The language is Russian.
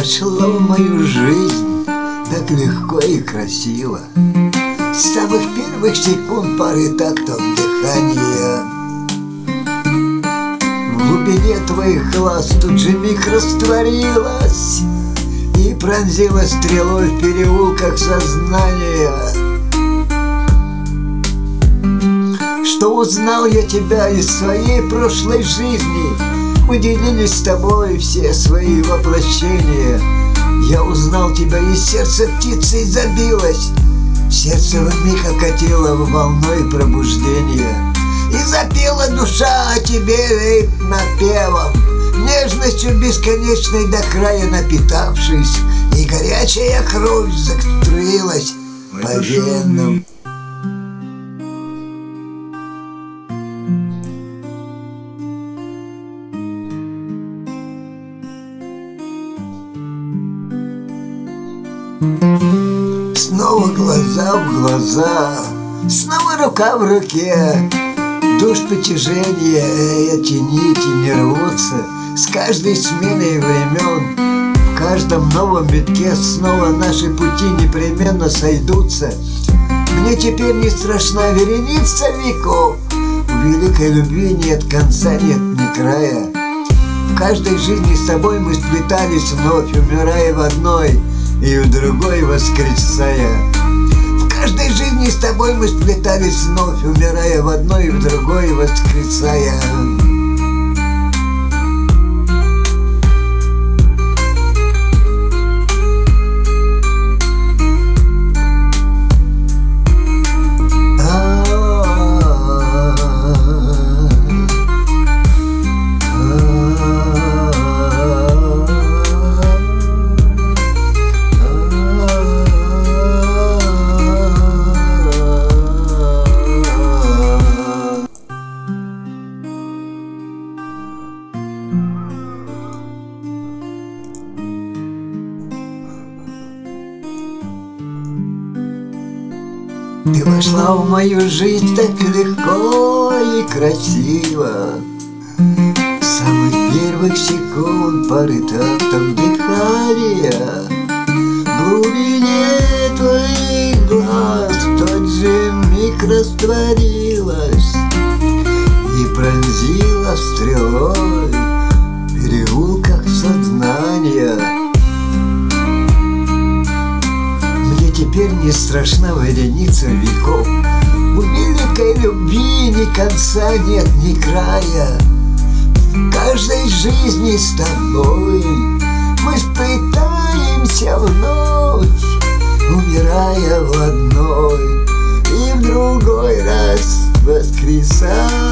Вошла в мою жизнь так легко и красиво, с самых первых секунд пары тактов дыхания. В глубине твоих глаз тут же миг растворилась и пронзила стрелой в переулках сознания. Что узнал я тебя из своей прошлой жизни, мы делились с тобой все свои воплощения. Я узнал тебя, и сердце птицей забилось, сердце вмиг окатило волной пробуждения. И запела душа о тебе напевом, нежностью бесконечной до края напитавшись, и горячая кровь заструилась по венам. Снова глаза в глаза, снова рука в руке. Душ потяжения, эти нити не рвутся. С каждой сменой времен, в каждом новом витке снова наши пути непременно сойдутся. Мне теперь не страшна вереница веков, у великой любви нет конца, нет ни края. В каждой жизни с тобой мы сплетались вновь, умирая в одной и в другой воскресая. В каждой жизни с тобой мы сплетались вновь, умирая в одной и в другой воскресая. Ты вошла в мою жизнь так легко и красиво, с самых первых секунд пары тактов дыхания. В глубине твоих глаз в тот же миг растворилась и пронзила стрелой в переулках сознания. Теперь не страшна вереница веков, у великой любви ни конца нет, ни края. В каждой жизни с тобой мы сплетаемся вновь, умирая в одной и в другой раз воскресая.